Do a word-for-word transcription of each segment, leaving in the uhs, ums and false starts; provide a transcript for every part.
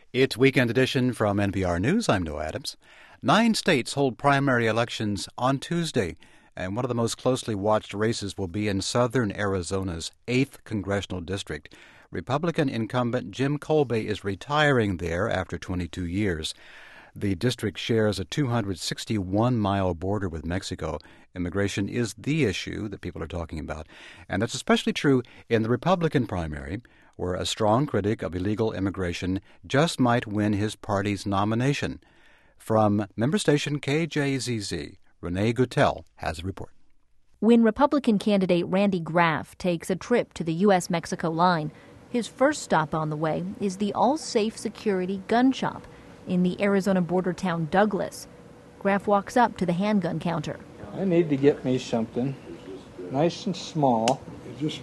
It's Weekend Edition from N P R News. I'm Noah Adams. Nine states hold primary elections on Tuesday, and one of the most closely watched races will be in southern Arizona's eighth Congressional District. Republican incumbent Jim Colby is retiring there after twenty-two years. The district shares a two hundred sixty-one mile border with Mexico. Immigration is the issue that people are talking about, and that's especially true in the Republican primary, where a strong critic of illegal immigration just might win his party's nomination. From member station K J Z Z, Renee Guttel has a report. When Republican candidate Randy Graff takes a trip to the U S Mexico line, his first stop on the way is the all-safe security gun shop in the Arizona border town Douglas. Graff walks up to the handgun counter. I need to get me something nice and small, just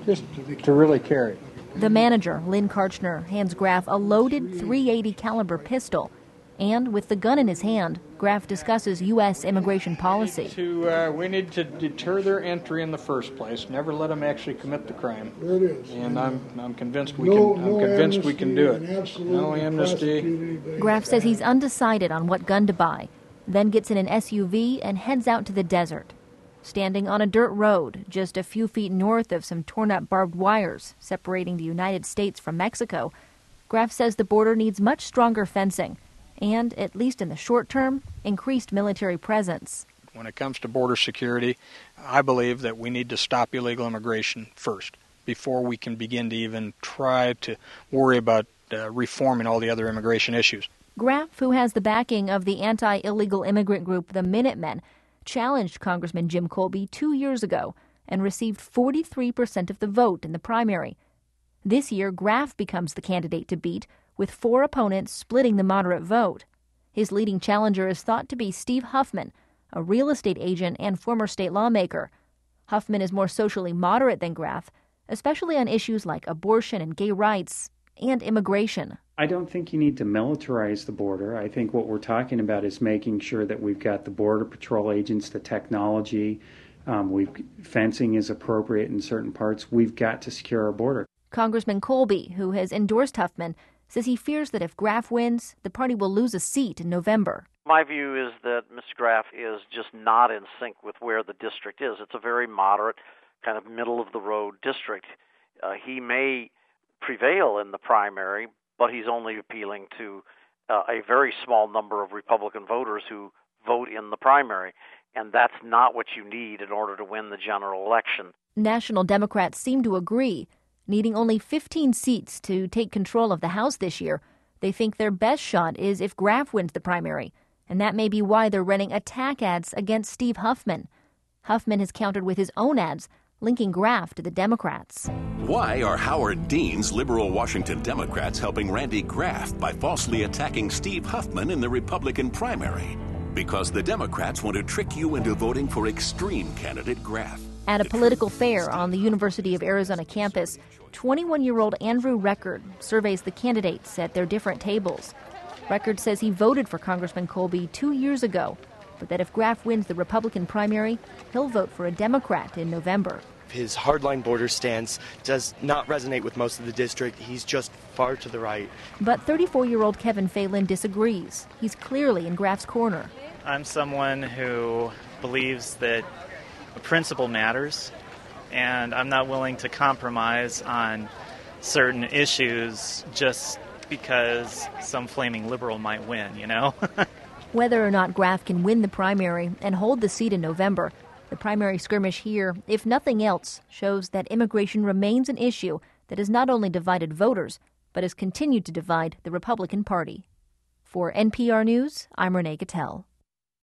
to really carry. The manager, Lynn Karchner, hands Graff a loaded three eighty caliber pistol. And with the gun in his hand, Graff discusses U S immigration policy. To, uh, we need to deter their entry in the first place. Never let them actually commit the crime. It is. And I'm I'm convinced we no, can. I'm no convinced we can do it. No amnesty. Graff says he's undecided on what gun to buy, then gets in an S U V and heads out to the desert. Standing on a dirt road just a few feet north of some torn-up barbed wires separating the United States from Mexico, Graff says the border needs much stronger fencing and, at least in the short term, increased military presence. When it comes to border security, I believe that we need to stop illegal immigration first before we can begin to even try to worry about uh, reforming all the other immigration issues. Graff, who has the backing of the anti-illegal immigrant group the Minutemen, challenged Congressman Jim Colby two years ago and received forty-three percent of the vote in the primary. This year, Graff becomes the candidate to beat, with four opponents splitting the moderate vote. His leading challenger is thought to be Steve Huffman, a real estate agent and former state lawmaker. Huffman is more socially moderate than Graff, especially on issues like abortion and gay rights and immigration. I don't think you need to militarize the border. I think what we're talking about is making sure that we've got the Border Patrol agents, the technology, um, we've, fencing is appropriate in certain parts. We've got to secure our border. Congressman Colby, who has endorsed Huffman, says he fears that if Graff wins, the party will lose a seat in November. My view is that Mister Graff is just not in sync with where the district is. It's a very moderate, kind of middle-of-the-road district. Uh, he may prevail in the primary, but he's only appealing to uh, a very small number of Republican voters who vote in the primary, and that's not what you need in order to win the general election. National Democrats seem to agree. Needing only fifteen seats to take control of the House this year, they think their best shot is if Graff wins the primary, and that may be why they're running attack ads against Steve Huffman. Huffman has countered with his own ads, linking Graff to the Democrats. Why are Howard Dean's liberal Washington Democrats helping Randy Graff by falsely attacking Steve Huffman in the Republican primary? Because the Democrats want to trick you into voting for extreme candidate Graff. At a political fair on the University of Arizona campus, twenty-one-year-old Andrew Record surveys the candidates at their different tables. Record says he voted for Congressman Colby two years ago, but that if Graff wins the Republican primary, he'll vote for a Democrat in November. His hardline border stance does not resonate with most of the district. He's just far to the right. But thirty-four-year-old Kevin Phelan disagrees. He's clearly in Graff's corner. I'm someone who believes that a principle matters, and I'm not willing to compromise on certain issues just because some flaming liberal might win, you know? Whether or not Graff can win the primary and hold the seat in November, the primary skirmish here, if nothing else, shows that immigration remains an issue that has not only divided voters, but has continued to divide the Republican Party. For N P R News, I'm Renee Guttel.